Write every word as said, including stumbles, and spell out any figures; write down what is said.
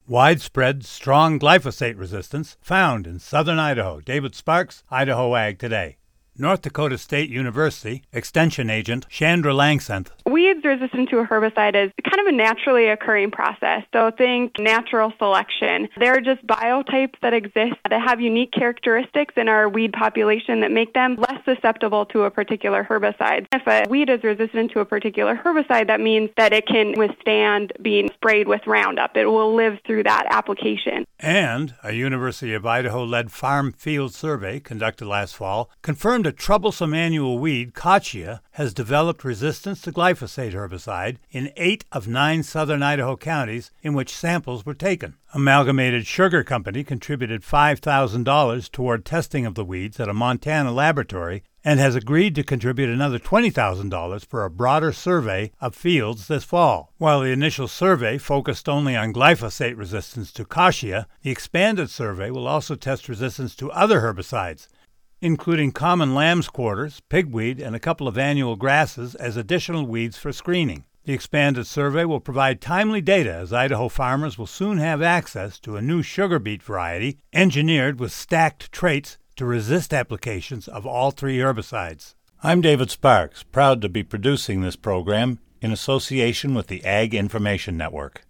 Widespread, strong glyphosate resistance found in southern Idaho. David Sparks, Idaho Ag Today. North Dakota State University Extension Agent Chandra Langsenth. Weeds resistant to a herbicide is kind of a naturally occurring process. So think natural selection. There are just biotypes that exist that have unique characteristics in our weed population that make them less susceptible to a particular herbicide. If a weed is resistant to a particular herbicide, that means that it can withstand being sprayed with Roundup. It will live through that application. And a University of Idaho-led farm field survey conducted last fall confirmed a troublesome annual weed, Kochia, has developed resistance to glyphosate herbicide in eight of nine southern Idaho counties in which samples were taken. Amalgamated Sugar Company contributed five thousand dollars toward testing of the weeds at a Montana laboratory and has agreed to contribute another twenty thousand dollars for a broader survey of fields this fall. While the initial survey focused only on glyphosate resistance to Kochia, the expanded survey will also test resistance to other herbicides, including common lamb's quarters, pigweed, and a couple of annual grasses as additional weeds for screening. The expanded survey will provide timely data as Idaho farmers will soon have access to a new sugar beet variety engineered with stacked traits to resist applications of all three herbicides. I'm David Sparks, proud to be producing this program in association with the Ag Information Network.